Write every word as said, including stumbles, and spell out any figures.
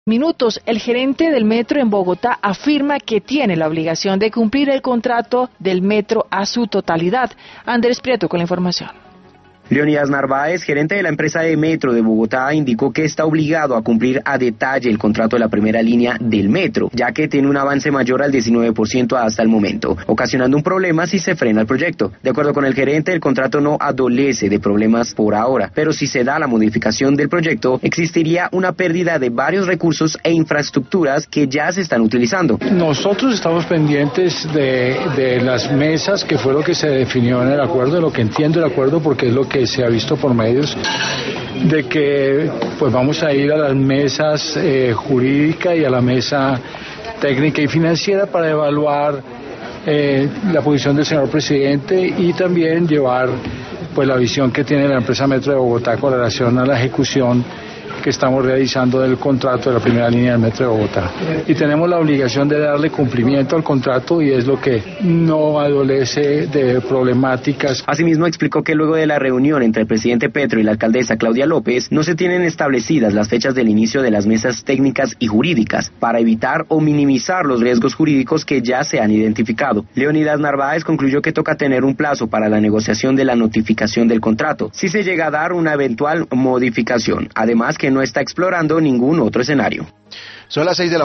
Minutos, el gerente del metro en Bogotá afirma que tiene la obligación de cumplir el contrato del metro a su totalidad. Andrés Prieto con la información. Leonidas Narváez, gerente de la empresa de Metro de Bogotá, indicó que está obligado a cumplir a detalle el contrato de la primera línea del metro, ya que tiene un avance mayor al diecinueve por ciento hasta el momento, ocasionando un problema si se frena el proyecto. De acuerdo con el gerente, el contrato no adolece de problemas por ahora, pero si se da la modificación del proyecto, existiría una pérdida de varios recursos e infraestructuras que ya se están utilizando. Nosotros estamos pendientes de, de las mesas, que fue lo que se definió en el acuerdo, de lo que entiendo el acuerdo, porque es lo que se ha visto por medios, de que pues vamos a ir a las mesas eh, jurídica y a la mesa técnica y financiera para evaluar eh, la posición del señor presidente y también llevar pues la visión que tiene la empresa Metro de Bogotá con relación a la ejecución que estamos realizando del contrato de la primera línea del Metro de Bogotá. Y tenemos la obligación de darle cumplimiento al contrato y es lo que no adolece de problemáticas. Asimismo, explicó que luego de la reunión entre el presidente Petro y la alcaldesa Claudia López, no se tienen establecidas las fechas del inicio de las mesas técnicas y jurídicas para evitar o minimizar los riesgos jurídicos que ya se han identificado. Leonidas Narváez concluyó que toca tener un plazo para la negociación de la notificación del contrato, si se llega a dar una eventual modificación. Además, que no está explorando ningún otro escenario. Son las seis de la